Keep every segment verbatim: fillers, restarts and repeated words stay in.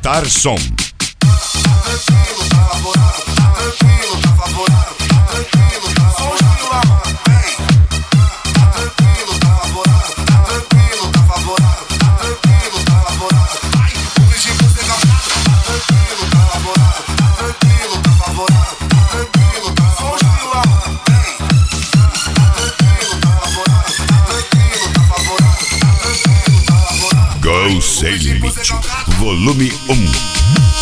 aumentar som. Tranquilo, tá favorável, tá tranquilo, tá favorável, tá tranquilo, tá favorável. Vem, tá tranquilo, tá favorável, tá tranquilo, tá favorável, tá tranquilo, tá favorável. Vai, o vigia você capado, tá tranquilo, tá favorável, tá tranquilo, tá favorável, tá tranquilo, tá favorável. Vem, tá tranquilo, tá favorável, tá tranquilo, tá favorável, tá tranquilo, tá favorável. Go Sem Limite, volume um.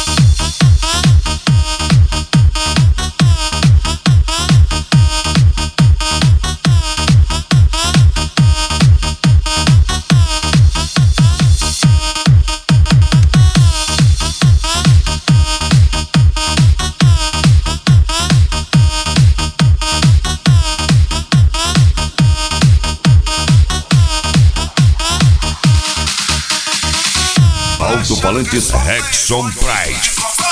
Alto-falantes Rexon Pride.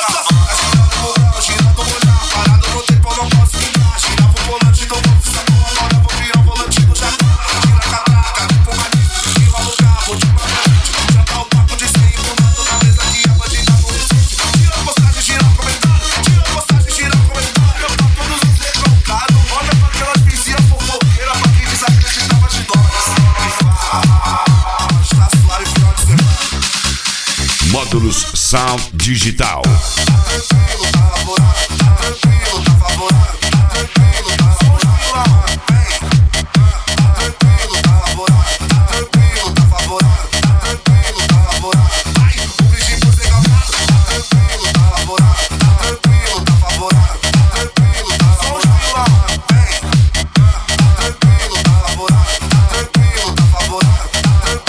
Módulos Sound Digital.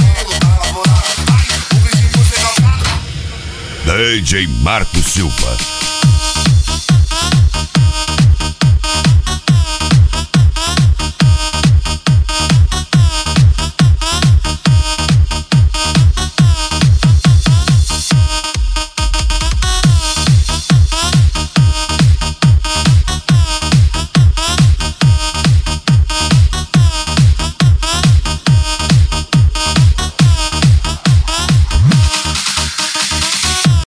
D J Marco Silva.